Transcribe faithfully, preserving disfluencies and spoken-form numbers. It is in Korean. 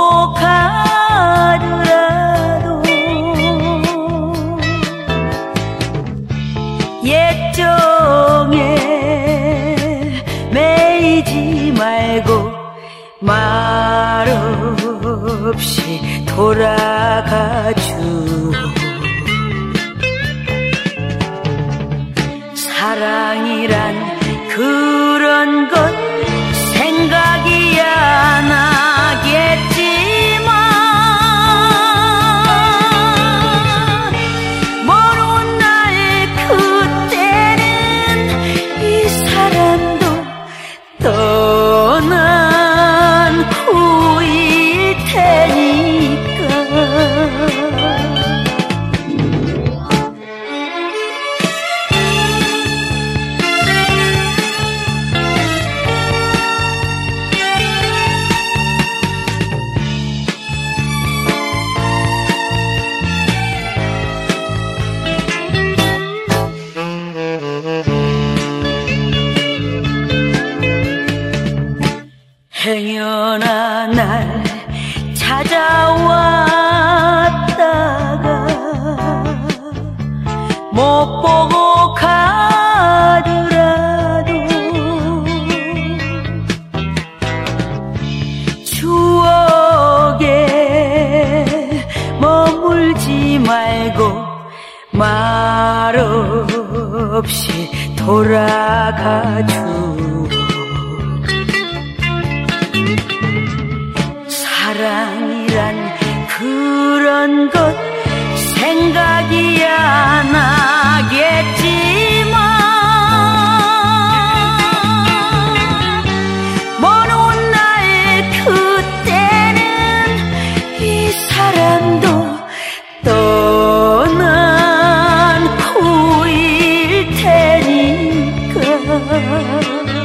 가더라도 옛정에 매이지 말고 말없이 돌아가주. 사랑이란 그런 것 생각이 안 나겠지만 먼 날 그때는 이 사람도 떠난 후일 테니까. 행여나 날 찾아왔다가 못 보고 가더라도 추억에 머물지 말고 말없이 돌아가주. 사랑이란 그런 것 생각이 안 나겠지만 먼 날 그때는 이 사람도 떠난 후일 테니까.